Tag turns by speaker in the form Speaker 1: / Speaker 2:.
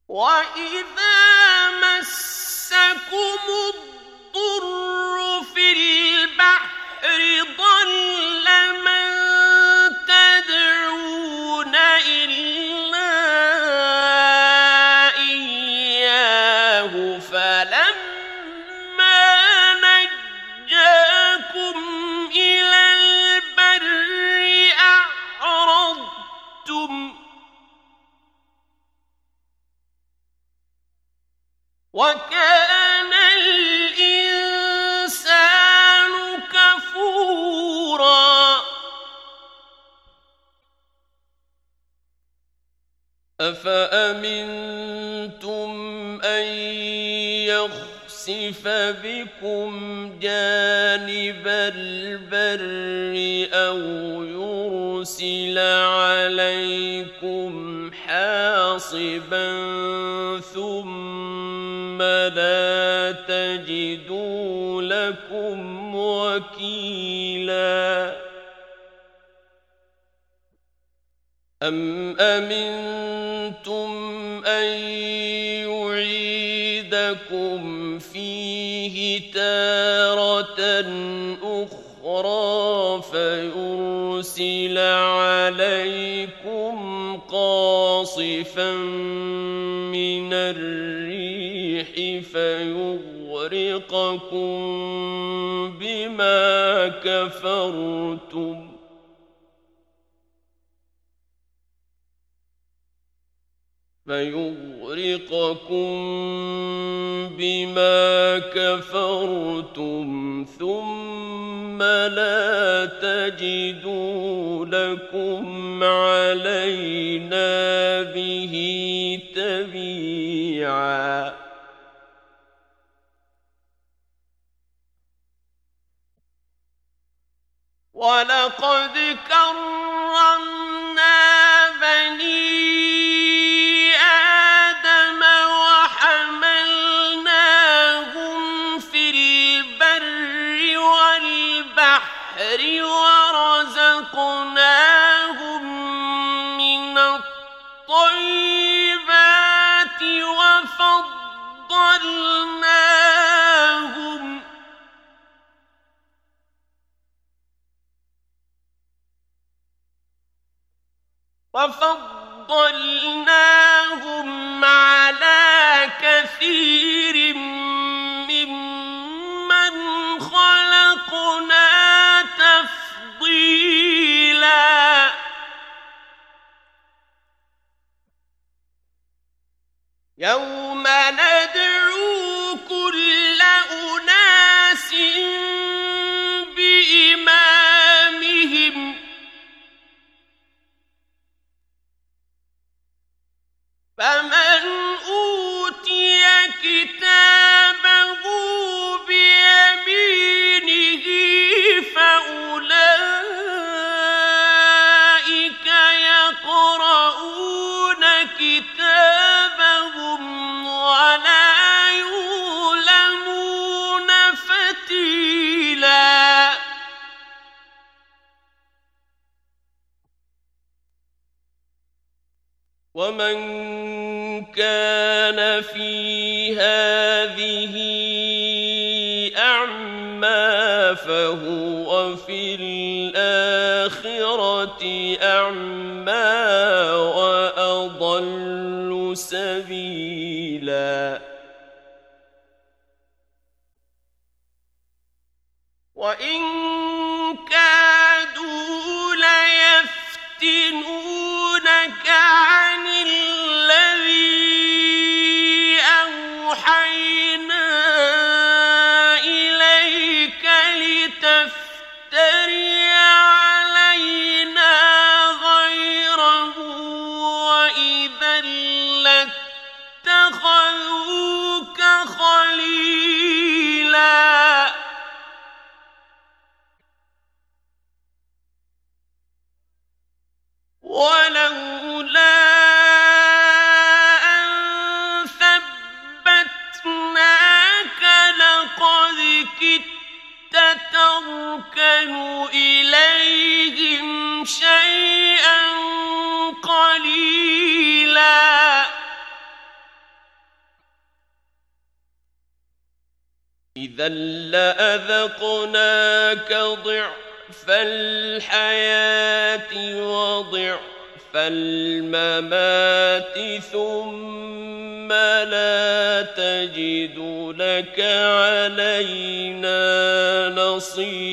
Speaker 1: وَإِذَا مَسَّكُمُ الضُّرُّ فِي الْبَحْرِ ضَلَّ مَن تَدْعُونَ إِلَّا إِيَّاهُ فَلَمَّا نَجَّاكُمْ إِلَى الْبَرِّ أَعْرَضْتُمْ ۚ وَكَانَ الْإِنسَانُ كَفُورًا أَفَأَمِنْتُمْ أَنْ يَخْسِفَ بِكُمْ جَانِبَ الْبَرِّ أَوْ يُرْسِلَ عَلَيْكُمْ حَاصِبًا ثُمَّ لَا تَجِدُوا لَكُمْ وَكِيلًا أَمْ أَمِنْتُمْ أَنْ يُعِيدَكُمْ فِيهِ تَارَةً أُخْرَىٰ فَيُرْسِلَ عَلَيْكُمْ قَاصِفًا مِّنَ الرِّيحِ فَيُغْرِقَكُم بِمَا كَفَرْتُمْ ثُمَّ لَا تَجِدُوا لَكُمْ عَلَيْنَا بِهِ تَبِيعًا وَلَقَدْ كَرَّمْنَا بَنِي آدَمَ وَحَمَلْنَاهُمْ فِي الْبَرِّ وَالْبَحْرِ وَرَزَقْنَاهُم مِّنَ الطَّيِّبَاتِ وَفَضَّلْنَاهُمْ عَلَىٰ كَثِيرٍ مِّمَّنْ خَلَقْنَا تَفْضِيلًا يَوْمَ نَدْعُو كُلَّ أُنَاسٍ بِإِمَامِهِمْ فَمَنْ أُوتِيَ كِتَابَهُ بِيَمِينِهِ فَأُولَئِكَ يَقْرَءُونَ كِتَابَهُمْ وَلَا يُظْلَمُونَ فَتِيلًا وَمَنْ كَانَ فِي هَٰذِهِ أَعْمَىٰ فَهُوَ فِي الْآخِرَةِ أَعْمَىٰ وَأَضَلُّ سَبِيلًا وَإِن كَادُوا لَيَفْتِنُونَكَ عَنِ الَّذِي أَوْحَيْنَا إِلَيْكَ لِتَفْتَرِيَ عَلَيْنَا غَيْرَهُ وَإِذًا لَّاتَّخَذُوكَ خَلِيلًا وَلَوْلَا إذا لأذقناك ضعف الحياة وضعف الممات ثم لا تجد لك علينا نصيرا.